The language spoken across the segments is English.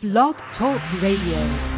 Blog Talk Radio.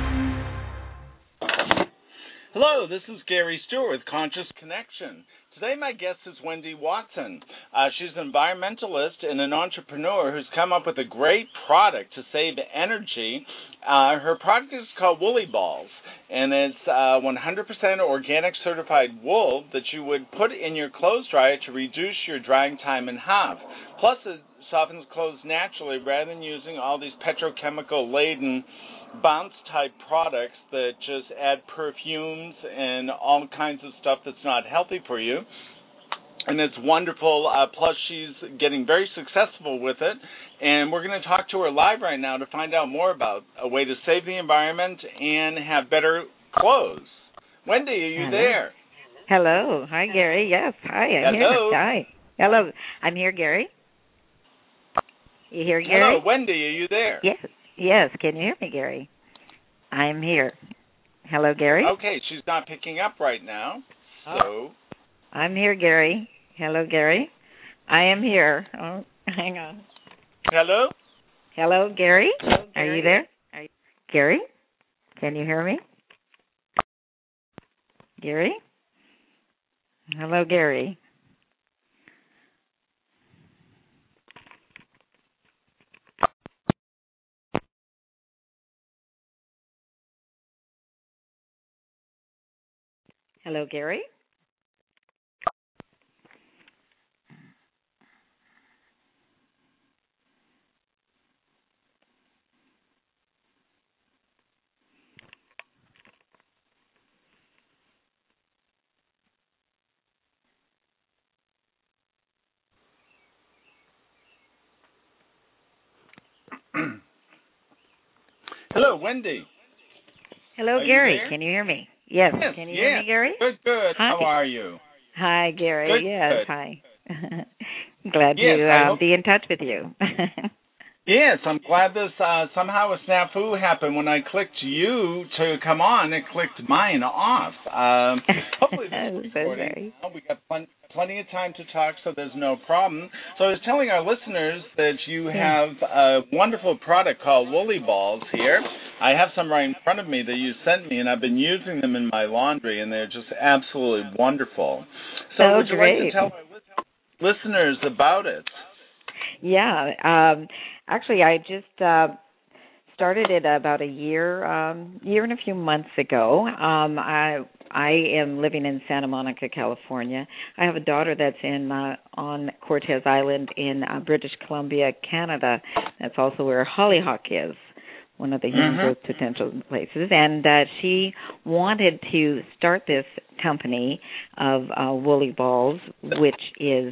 Hello, this is Gary Stewart with Conscious Connection. Today my guest is Wendy Watson. She's an environmentalist and an entrepreneur who's come up with a great product to save energy. Her product is called Woolly Balls, and it's 100% organic certified wool that you would put in your clothes dryer to reduce your drying time in half. Plus, it softens clothes naturally rather than using all these petrochemical-laden bounce-type products that just add perfumes and all kinds of stuff that's not healthy for you. And it's wonderful. Plus, she's getting very successful with it. And we're going to talk to her live right now to find out more about a way to save the environment and have better clothes. Wendy, are you there? Hello. Hi, Gary. Yes. Hi, I'm Hello. here. Hi. Hello. I'm here, Gary. You here, Gary? Hello, Wendy, are you there? Yes. Yes. Can you hear me, Gary? I'm here. Hello, Gary? Okay, she's not picking up right now. So I'm here, Gary. Hello, Gary. I am here. Oh, hang on. Hello? Hello, Gary? Are you there? Gary? Can you hear me? Gary? Hello, Gary. Hello, Gary? Hello, Wendy. Hello, Are Gary. you Can you hear me? Yes. Can you hear me, Gary? Good. Hi. How are you? Hi, Gary. Good, yes, good. hi. Glad Yes, to be in touch with you. Yes, I'm glad this somehow a snafu happened. When I clicked you to come on, it clicked mine off. Hopefully this is recording. We got plenty of time to talk, so there's no problem. So I was telling our listeners that you have a wonderful product called Woolly Balls here. I have some right in front of me that you sent me, and I've been using them in my laundry, and they're just absolutely wonderful. So would you like to tell our listeners about it? Yeah. Actually, I just started it about a year and a few months ago. I am living in Santa Monica, California. I have a daughter that's on Cortez Island in British Columbia, Canada. That's also where Hollyhock is, one of the human growth potential places. And she wanted to start this company of Woolly Balls, which is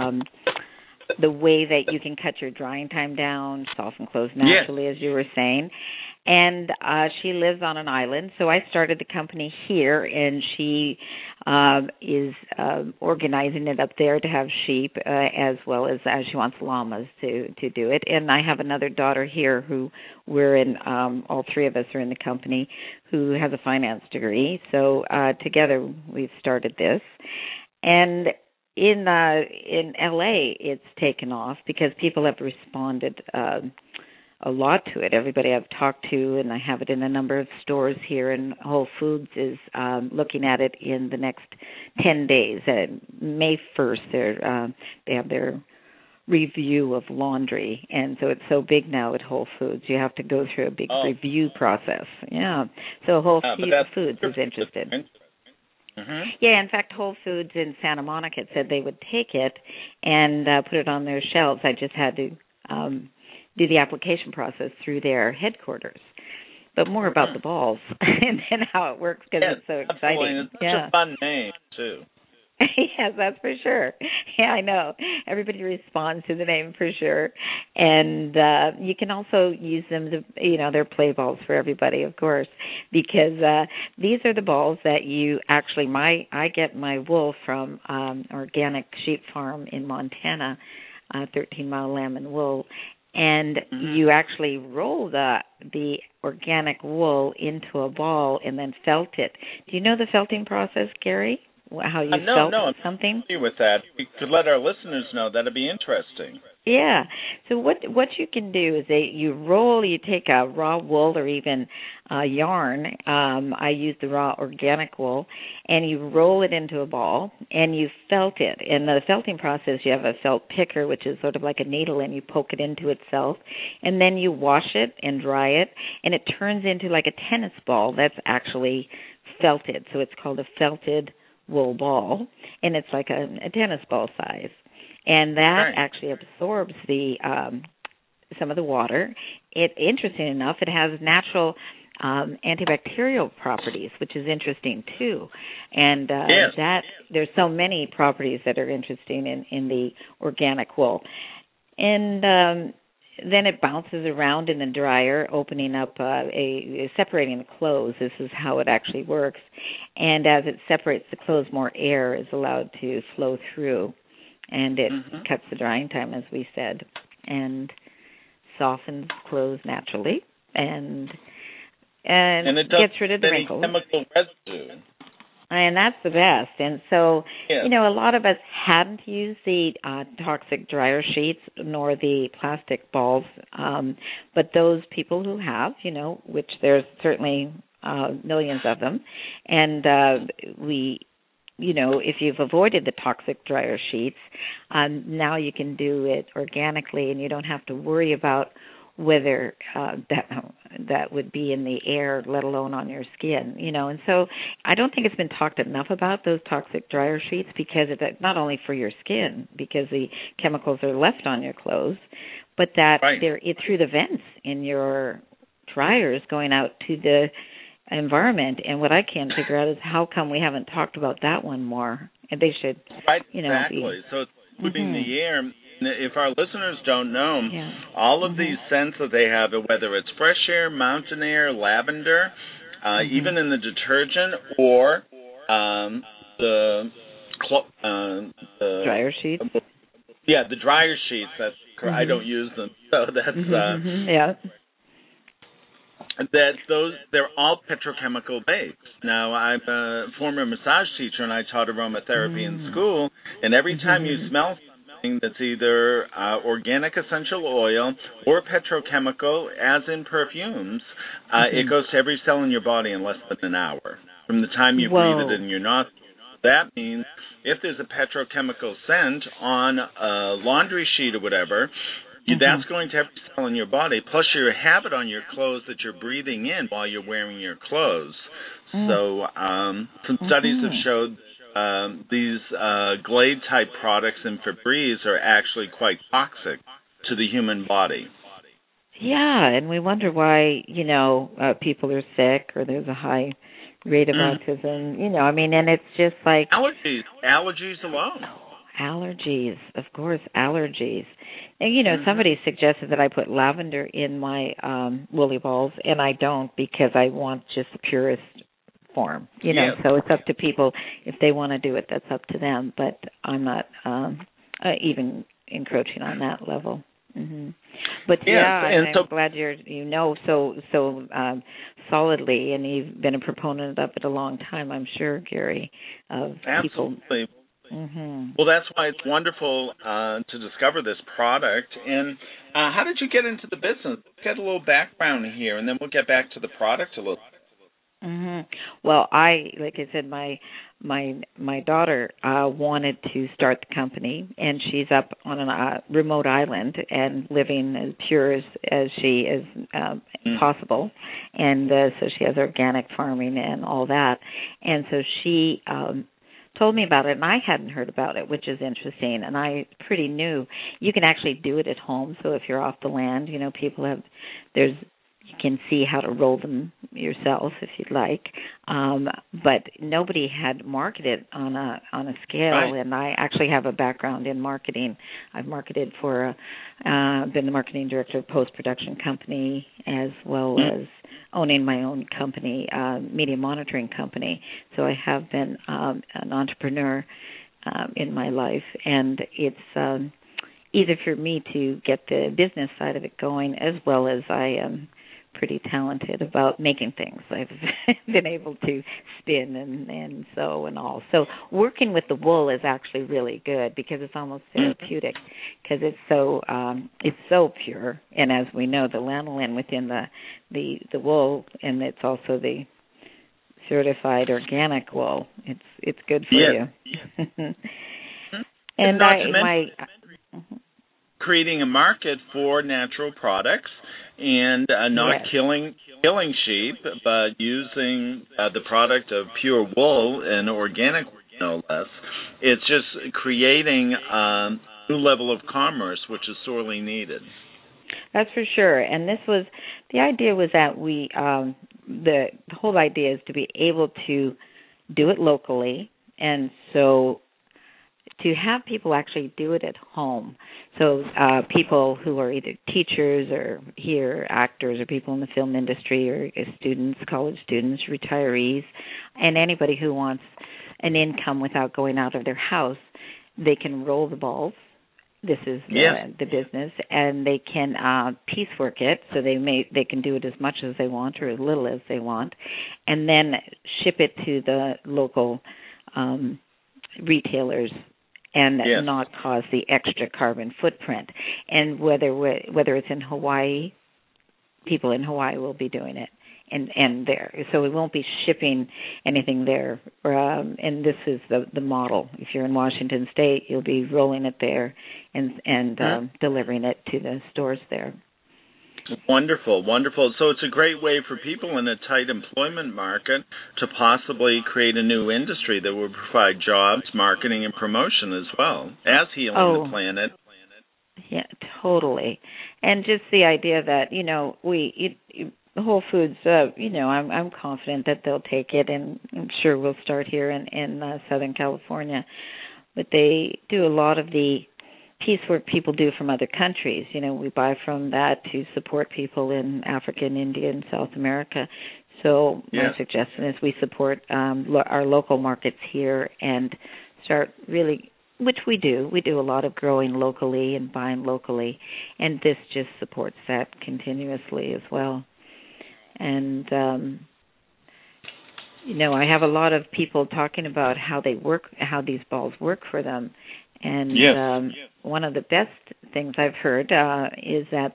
the way that you can cut your drying time down, soften clothes naturally, as you were saying. And she lives on an island, so I started the company here, and she is organizing it up there to have sheep, as well as she wants llamas to do it. And I have another daughter here who we're in, all three of us are in the company, who has a finance degree. So together we've started this. And in LA, it's taken off because people have responded a lot to it. Everybody I've talked to, and I have it in a number of stores here, and Whole Foods is looking at it in the next 10 days. May 1st, they have their review of laundry, and so it's so big now at Whole Foods. You have to go through a big review process. Yeah, so Whole Foods is interested. Yeah, in fact, Whole Foods in Santa Monica said they would take it and put it on their shelves. I just had to do the application process through their headquarters. But more about the balls and how it works, because it's so exciting. It's such a fun name, too. Yes, that's for sure. Yeah, I know. Everybody responds to the name for sure. And you can also use them to, they're play balls for everybody, of course, because these are the balls that you actually, I get my wool from Organic Sheep Farm in Montana, 13 Mile Lamb and Wool. And you actually roll the organic wool into a ball and then felt it. Do you know the felting process, Gary? How you felt something? I'm familiar with that. We could let our listeners know. That'd be interesting. Yeah. So what you can do is you take a raw wool or even yarn. I use the raw organic wool, and you roll it into a ball, and you felt it. In the felting process, you have a felt picker, which is sort of like a needle, and you poke it into itself, and then you wash it and dry it, and it turns into like a tennis ball that's actually felted. So it's called a felted wool ball, and it's like a tennis ball size. And that actually absorbs the some of the water. Interesting enough, it has natural antibacterial properties, which is interesting too. And that there's so many properties that are interesting in the organic wool. And then it bounces around in the dryer, opening up separating the clothes. This is how it actually works. And as it separates the clothes, more air is allowed to flow through. And it cuts the drying time, as we said, and softens clothes naturally, and it gets rid of the wrinkles. Chemical residue. And that's the best. And so, a lot of us hadn't used the toxic dryer sheets nor the plastic balls, but those people who have, which there's certainly millions of them, and if you've avoided the toxic dryer sheets, now you can do it organically, and you don't have to worry about whether that would be in the air, let alone on your skin, And so I don't think it's been talked enough about those toxic dryer sheets, because it's not only for your skin, because the chemicals are left on your clothes, but that they're through the vents in your dryers going out to the environment. And what I can't figure out is how come we haven't talked about that one more. And they should, exactly. So it's moving the air. If our listeners don't know, all of these scents that they have, whether it's fresh air, mountain air, lavender, even in the detergent, or the dryer sheets. The dryer sheets. That's I don't use them, so that's they're all petrochemical based. Now, I'm a former massage teacher, and I taught aromatherapy in school, and every time you smell something that's either organic essential oil or petrochemical, as in perfumes, it goes to every cell in your body in less than an hour from the time you breathe it in your nostrils. That means if there's a petrochemical scent on a laundry sheet or whatever, that's going to every cell in your body, plus you have it on your clothes that you're breathing in while you're wearing your clothes. So some studies have showed these Glade-type products in Febreze are actually quite toxic to the human body. Yeah, and we wonder why, people are sick or there's a high rate of autism, and it's just like... Allergies alone. Allergies, of course, allergies. And, somebody suggested that I put lavender in my woolly balls, and I don't, because I want just the purest form, So it's up to people. If they want to do it, that's up to them. But I'm not even encroaching on that level. But I'm glad so solidly, and you've been a proponent of it a long time, I'm sure, Gary, of people. Absolutely. Well, that's why it's wonderful to discover this product. And how did you get into the business? Get a little background here, and then we'll get back to the product a little. Well, like I said, my daughter wanted to start the company, and she's up on a remote island and living as pure as she is possible, and so she has organic farming and all that, and so she told me about it, and I hadn't heard about it, which is interesting, and I pretty new. You can actually do it at home, so if you're off the land, people have, you can see how to roll them yourself if you'd like, but nobody had marketed on a scale, and I actually have a background in marketing. I've marketed for, been the marketing director of a post-production company, as well as owning my own company, media monitoring company. So I have been an entrepreneur in my life, and it's easy for me to get the business side of it going, as well as I am pretty talented about making things. I've been able to spin and sew and all. So working with the wool is actually really good because it's almost therapeutic because it's so pure. And as we know, the lanolin within the wool, and it's also the certified organic wool. It's good for you. And creating a market for natural products and not killing sheep, but using the product of pure wool and organic, no less. It's just creating a new level of commerce, which is sorely needed. That's for sure. And the idea was that the whole idea is to be able to do it locally, and so to have people actually do it at home. So people who are either teachers or actors or people in the film industry or students, college students, retirees, and anybody who wants an income without going out of their house, they can roll the balls. This is the business, and they can piecework it, so they can do it as much as they want or as little as they want, and then ship it to the local retailers and not cause the extra carbon footprint. And whether it's in Hawaii, people in Hawaii will be doing it. And there, so we won't be shipping anything there. And this is the model. If you're in Washington State, you'll be rolling it there and delivering it to the stores there. Wonderful, wonderful. So it's a great way for people in a tight employment market to possibly create a new industry that will provide jobs, marketing, and promotion as well as healing the planet. Yeah, totally. And just the idea that Whole Foods, I'm confident that they'll take it, and I'm sure we'll start here in Southern California. But they do a lot of the piecework people do from other countries. We buy from that to support people in Africa and India and South America. So my suggestion is we support our local markets here and start really, which we do. We do a lot of growing locally and buying locally, and this just supports that continuously as well. And, I have a lot of people talking about how these balls work for them. And one of the best things I've heard is that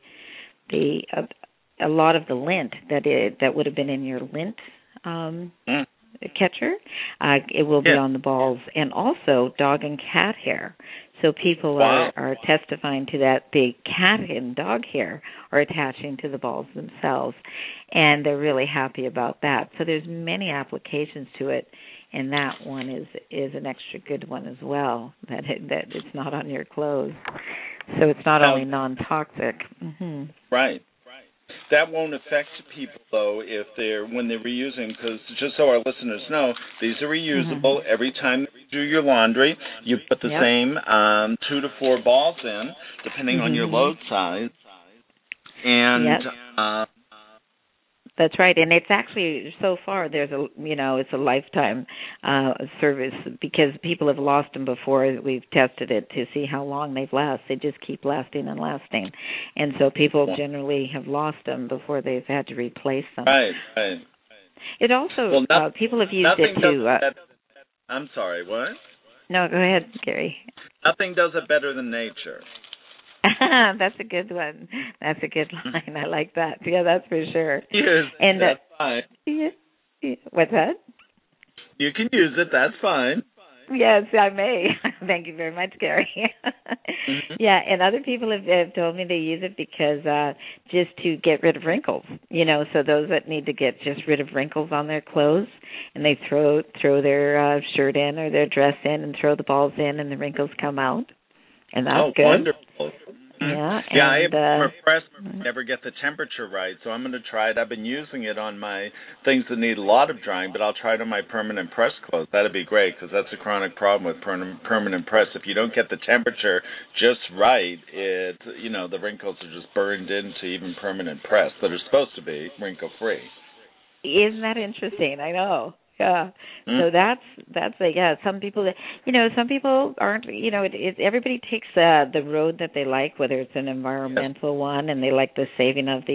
a lot of the lint that would have been in your lint catcher, it will be on the balls, and also dog and cat hair. So people are testifying to that the cat and dog hair are attaching to the balls themselves, and they're really happy about that. So there's many applications to it, and that one is an extra good one as well, that it's not on your clothes. So it's not only non-toxic. Mm-hmm. Right. That won't affect people, though, when they're reusing, because just so our listeners know, these are reusable. Every time you do your laundry, you put the same 2 to 4 balls in, depending on your load size. And that's right, and it's actually so far it's a lifetime service because people have lost them before. We've tested it to see how long they've lasted. They just keep lasting and lasting, and so people generally have lost them before they've had to replace them. Right. It also people have used it to. I'm sorry, what? No, go ahead, Gary. Nothing does it better than nature. That's a good one. That's a good line. I like that. Yeah, that's for sure. Yes, and that's fine. Yeah. What's that? You can use it. That's fine. Yes, I may. Thank you very much, Gary. Yeah, and other people have told me they use it because just to get rid of wrinkles. So those that need to get just rid of wrinkles on their clothes, and they throw their shirt in or their dress in and throw the balls in, and the wrinkles come out. And that's good. Wonderful. Yeah. I never get the temperature right, so I'm going to try it. I've been using it on my things that need a lot of drying, but I'll try it on my permanent press clothes. That'd be great because that's a chronic problem with permanent press. If you don't get the temperature just right, the wrinkles are just burned into even permanent press that are supposed to be wrinkle-free. Isn't that interesting? I know. Yeah. So that's some people some people aren't, everybody takes the road that they like, whether it's an environmental one and they like the saving of the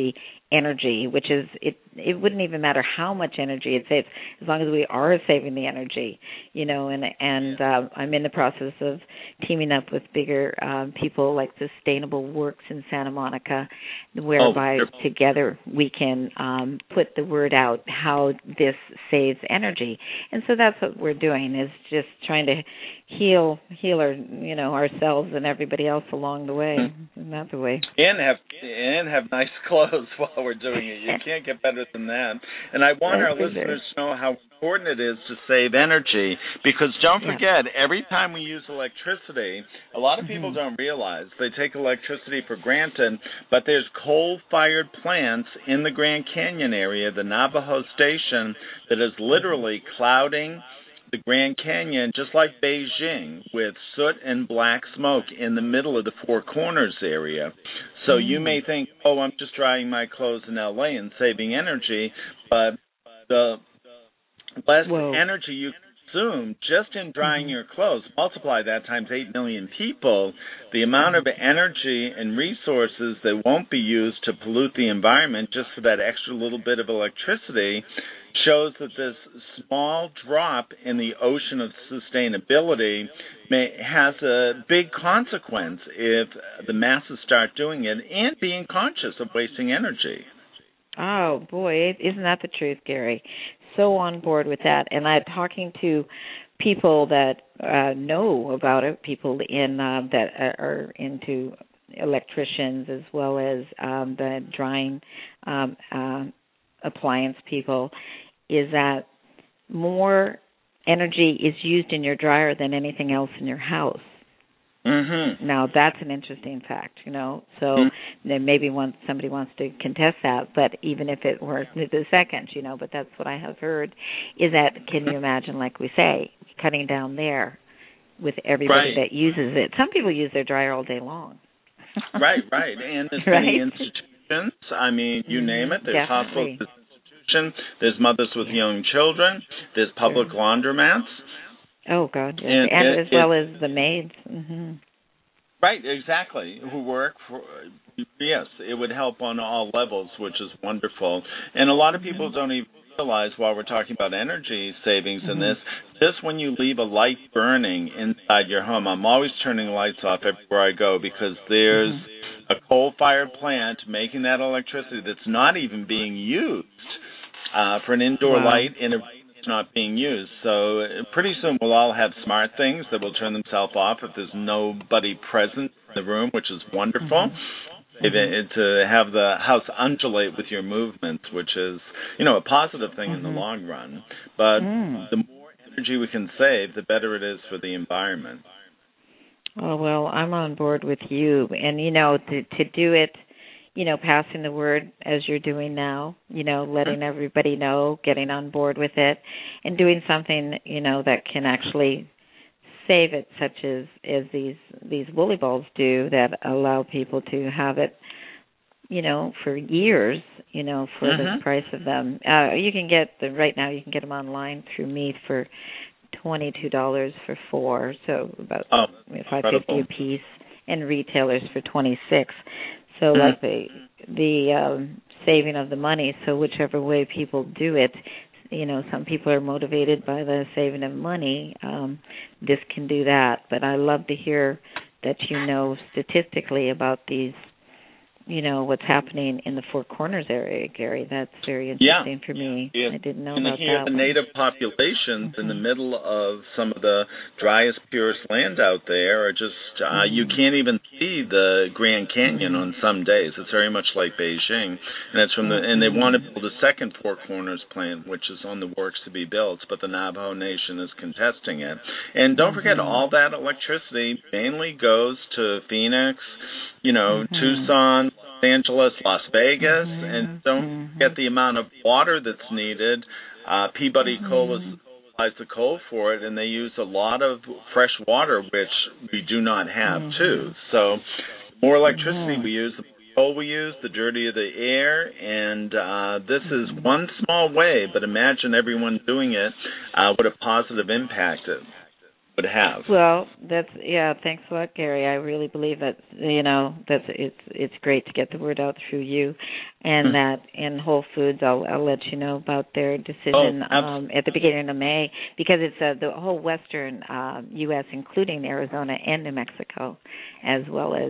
energy, which is it wouldn't even matter how much energy it saves as long as we are saving the energy, and I'm in the process of teaming up with bigger people like Sustainable Works in Santa Monica, whereby together we can put the word out how this saves energy. And so that's what we're doing, is just trying to heal our, ourselves and everybody else along the way. And that's the way. And have nice clothes while we're doing it. You can't get better than that. And I want our listeners to know how important it is to save energy, because don't forget, every time we use electricity, a lot of people don't realize they take electricity for granted, but there's coal-fired plants in the Grand Canyon area, the Navajo Station, that is literally clouding the Grand Canyon, just like Beijing, with soot and black smoke in the middle of the Four Corners area. So you may think, I'm just drying my clothes in L.A. and saving energy, but the less energy you consume just in drying your clothes, multiply that times 8 million people, the amount of energy and resources that won't be used to pollute the environment just for that extra little bit of electricity shows that this small drop in the ocean of sustainability has a big consequence if the masses start doing it and being conscious of wasting energy. Oh, boy, isn't that the truth, Gary? So on board with that. And I'm talking to people that know about it, people that are into electricians as well as the drying appliance people, is that more energy is used in your dryer than anything else in your house. Now, that's an interesting fact, So then maybe somebody wants to contest that, but even if it were the second, but that's what I have heard, is that, can you imagine, like we say, cutting down there with everybody that uses it. Some people use their dryer all day long. Right. And there's many institutions. I mean, you name it. There's hospitals, there's institutions, there's mothers with young children, there's public laundromats. Oh, God, and as well as the maids. Right, exactly, who work for, yes, it would help on all levels, which is wonderful. And a lot of people don't even realize, while we're talking about energy savings in this, just when you leave a light burning inside your home, I'm always turning lights off everywhere I go, because there's a coal-fired plant making that electricity that's not even being used for an indoor light in a not being used. So pretty soon we'll all have smart things that will turn themselves off if there's nobody present in the room, which is wonderful. To have the house undulate with your movements, which is, a positive thing in the long run. But the more energy we can save, the better it is for the environment. Oh, well, I'm on board with you. And, to do it, passing the word as you're doing now, letting everybody know, getting on board with it, and doing something, that can actually save it, such as these woolly balls do, that allow people to have it, for years, for the price of them. You can get right now you can get them online through me for $22 for 4, so about $5.50 a piece, and retailers for $26. So like the saving of the money, so whichever way people do it, some people are motivated by the saving of money. This can do that. But I love to hear that statistically about these, what's happening in the Four Corners area, Gary. That's very interesting for me. I didn't know about that. The native populations in the middle of some of the driest, purest land out there are just, you can't even see the Grand Canyon on some days. It's very much like Beijing. And it's and they want to build a second Four Corners plant, which is on the works to be built, but the Navajo Nation is contesting it. And don't forget, all that electricity mainly goes to Phoenix, Tucson, Los Angeles, Las Vegas, and don't forget the amount of water that's needed. Peabody Coal supplies the coal for it, and they use a lot of fresh water, which we do not have, too. So the more electricity we use, the more coal we use, the dirtier the air, and this is one small way, but imagine everyone doing it, what a positive impact it. would have. Well, thanks a lot, Gary. I really believe that that's it's great to get the word out through you, and that in Whole Foods, I'll let you know about their decision at the beginning of May, because it's the whole western U.S., including Arizona and New Mexico, as well as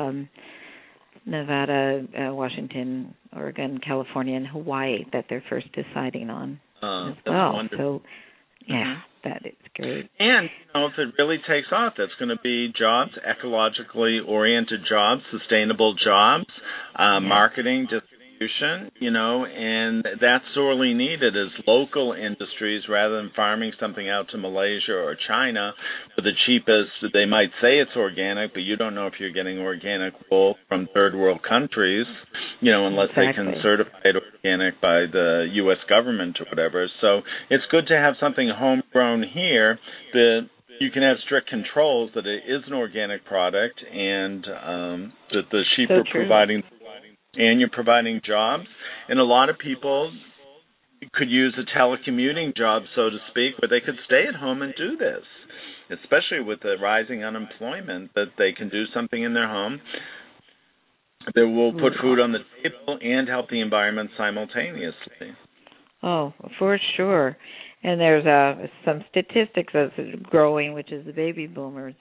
Nevada, Washington, Oregon, California, and Hawaii that they're first deciding on as well. Wonderful. So, yeah. That is great. And, if it really takes off, that's going to be jobs, ecologically oriented jobs, sustainable jobs, marketing, distribution, and that's sorely needed as local industries rather than farming something out to Malaysia or China for the cheapest. They might say it's organic, but you don't know if you're getting organic wool from third world countries, unless they can certify it organic by the U.S. government or whatever. So it's good to have something homegrown here that you can have strict controls that it is an organic product, and that the sheep are providing, and you're providing jobs. And a lot of people could use a telecommuting job, so to speak, where they could stay at home and do this, especially with the rising unemployment, that they can do something in their home that will put food on the table and help the environment simultaneously. Oh, for sure. And there's some statistics that's growing, which is the baby boomers,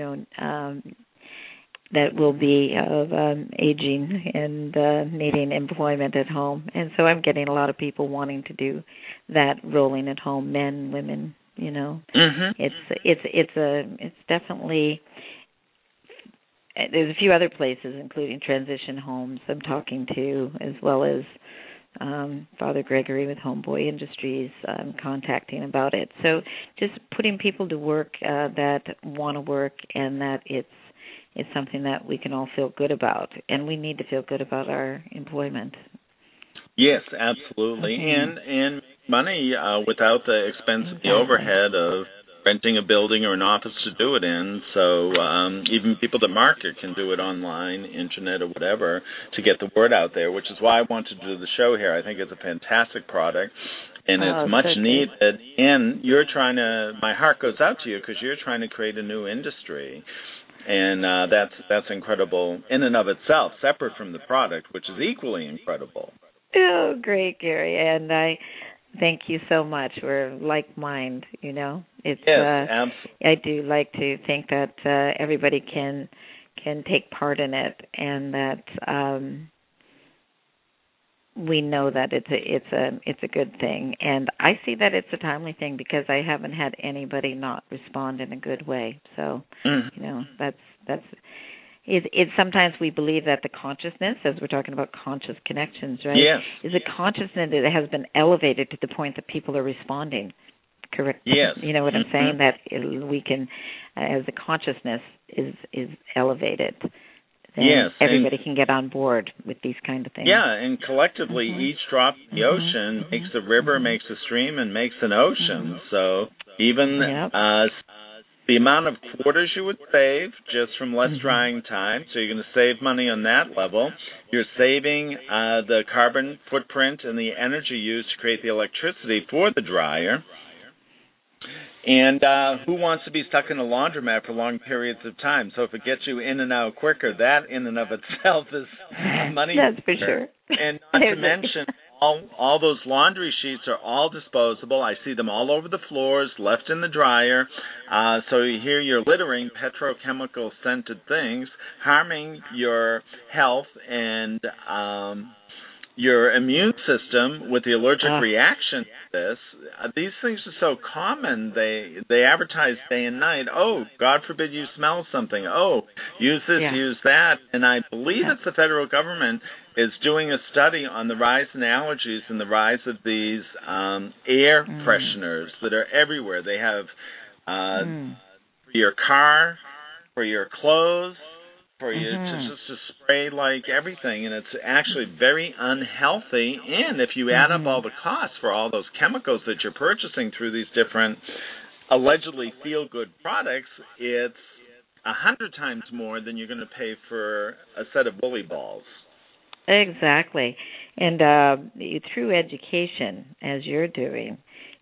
that will be of aging and needing employment at home. And so I'm getting a lot of people wanting to do that, rolling at home, men, women, It's definitely, there's a few other places, including transition homes I'm talking to, as well as Father Gregory with Homeboy Industries contacting about it. So just putting people to work that want to work, and that it's something that we can all feel good about, and we need to feel good about our employment. Yes, absolutely, and money without the expense of the overhead of renting a building or an office to do it in. So even people that market can do it online, internet, or whatever, to get the word out there, which is why I want to do the show here. I think it's a fantastic product, and it's much needed. And my heart goes out to you, because you're trying to create a new industry. And that's incredible in and of itself, separate from the product, which is equally incredible. Oh, great, Gary. And I thank you so much. We're like mind, It's, yes, absolutely. I do like to think that everybody can take part in it, and that we know that it's a good thing. And I see that it's a timely thing, because I haven't had anybody not respond in a good way. So, that's it's sometimes we believe that the consciousness, as we're talking about conscious connections, right? Yes. Is a consciousness that has been elevated to the point that people are responding. Correct? Yes. You know what I'm saying? That we can, as the consciousness is elevated, then everybody can get on board with these kind of things. Yeah, and collectively, each drop in the ocean makes a river, makes a stream, and makes an ocean. So even the amount of quarters you would save just from less drying time, so you're going to save money on that level. You're saving the carbon footprint and the energy used to create the electricity for the dryer. And who wants to be stuck in a laundromat for long periods of time? So if it gets you in and out quicker, that in and of itself is money. That's for sure. And not to mention, all those laundry sheets are all disposable. I see them all over the floors, left in the dryer. So here you're littering petrochemical scented things, harming your health and your immune system with the allergic reaction to this. These things are so common. They advertise day and night. Oh, God forbid you smell something. Oh, use this, use that. And I believe it's the federal government is doing a study on the rise in allergies and the rise of these air fresheners that are everywhere. They have for your car, for your clothes, for you to spray like everything, and it's actually very unhealthy. And if you add up all the costs for all those chemicals that you're purchasing through these different allegedly feel-good products, it's 100 times more than you're going to pay for a set of woolly balls. Exactly. And through education, as you're doing,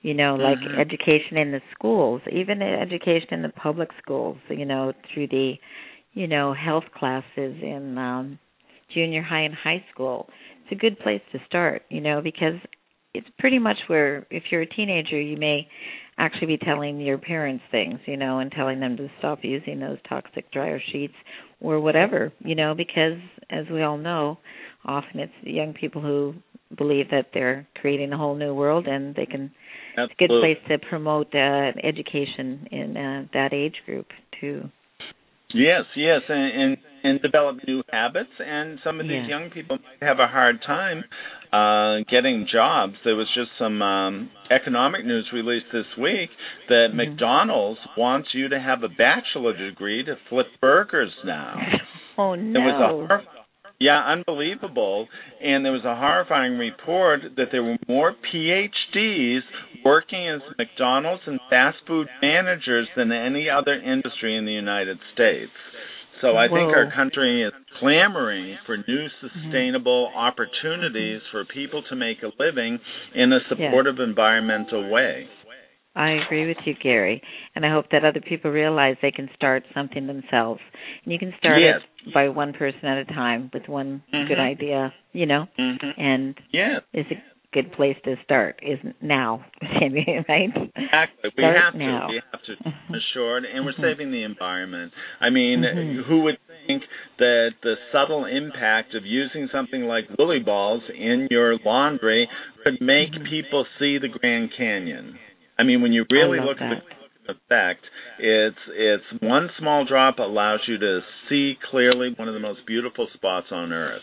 like education in the schools, even education in the public schools, through the, health classes in junior high and high school. It's a good place to start, because it's pretty much where, if you're a teenager, you may actually be telling your parents things, and telling them to stop using those toxic dryer sheets or whatever, because as we all know, often it's young people who believe that they're creating a whole new world, and they can. It's a good place to promote education in that age group too. Yes, and develop new habits. And some of these young people might have a hard time getting jobs. There was just some economic news released this week that McDonald's wants you to have a bachelor degree to flip burgers now. Oh, no. It was unbelievable. And there was a horrifying report that there were more PhDs working as McDonald's and fast food managers than any other industry in the United States. So I think our country is clamoring for new sustainable opportunities for people to make a living in a supportive environmental way. I agree with you, Gary, and I hope that other people realize they can start something themselves. And you can start it by one person at a time with one good idea, and it's a good place to start, isn't now, right? Exactly. We have to assure it, and we're saving the environment. I mean, who would think that the subtle impact of using something like Woolly Balls in your laundry could make people see the Grand Canyon? I mean, when you really look at the effect, it's one small drop allows you to see clearly one of the most beautiful spots on Earth.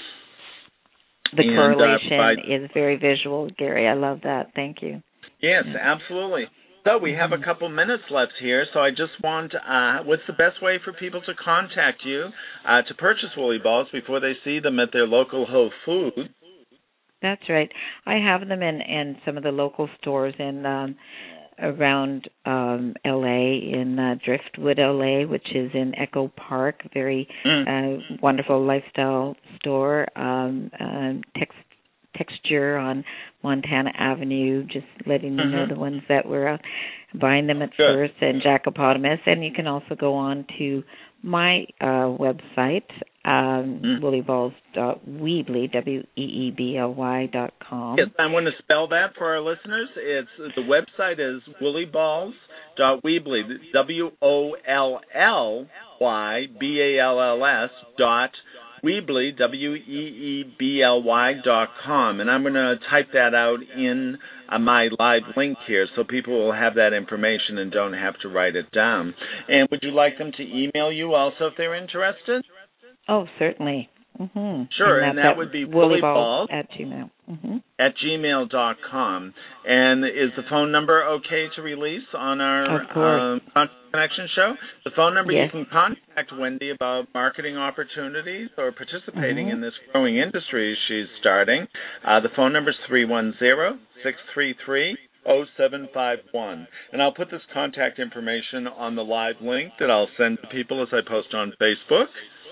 The correlation is very visual, Gary. I love that. Thank you. Yes, absolutely. So we have a couple minutes left here, so I just want, what's the best way for people to contact you to purchase Woolly Balls before they see them at their local Whole Foods? That's right. I have them in some of the local stores in around L.A., in Driftwood, L.A., which is in Echo Park, very wonderful lifestyle store. Texture on Montana Avenue, just letting you know the ones that were buying them at first, and Jacopotamus. And you can also go on to my website, woollyballs.weebly, WEEBLY.com. Yes, I want to spell that for our listeners. The website is woollyballs.weebly, WOLLYBALLS.Weebly, WEEBLY.com. And I'm going to type that out in my live link here so people will have that information and don't have to write it down. And would you like them to email you also if they're interested? Oh, certainly. Sure, and that would be woollyballs at Gmail. At gmail.com. And is the phone number okay to release on our Connection show? The phone number, you can contact Wendy about marketing opportunities or participating in this growing industry she's starting. The phone number is 310-633-0751. And I'll put this contact information on the live link that I'll send to people as I post on Facebook.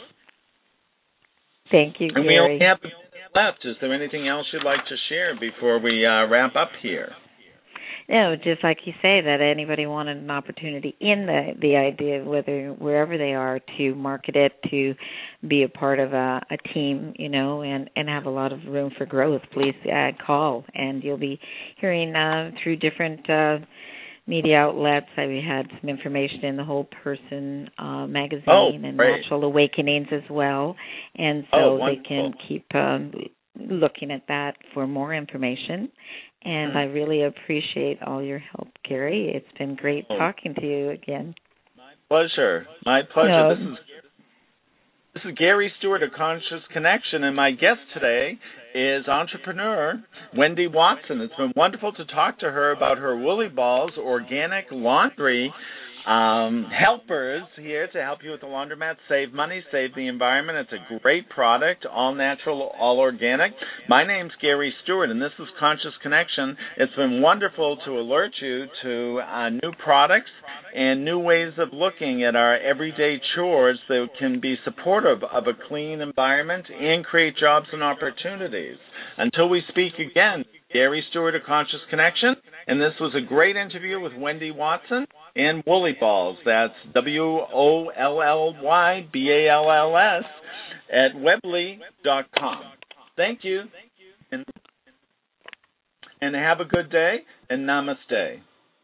Thank you, Gary. And we only have a minute left. Is there anything else you'd like to share before we wrap up here? No, just like you say, that anybody wanted an opportunity in the idea, wherever they are, to market it, to be a part of a team, and have a lot of room for growth, please call. And you'll be hearing through different media outlets. We had some information in the Whole Person magazine and Natural Awakenings as well. And so they can keep looking at that for more information. And I really appreciate all your help, Gary. It's been great talking to you again. My pleasure. My pleasure. This is Gary Stewart of Conscious Connection, and my guest today is entrepreneur Wendy Watson. It's been wonderful to talk to her about her Woolly Balls organic laundry helpers here to help you with the laundromat, save money, save the environment. It's a great product, all natural, all organic. My name's Gary Stewart, and this is Conscious Connection. It's been wonderful to alert you to new products and new ways of looking at our everyday chores that can be supportive of a clean environment and create jobs and opportunities. Until we speak again, Gary Stewart of Conscious Connection, And this was a great interview with Wendy Watson and Woolly Balls. That's WOLLYBALLS at Weebly.com. Thank you, and have a good day, and namaste.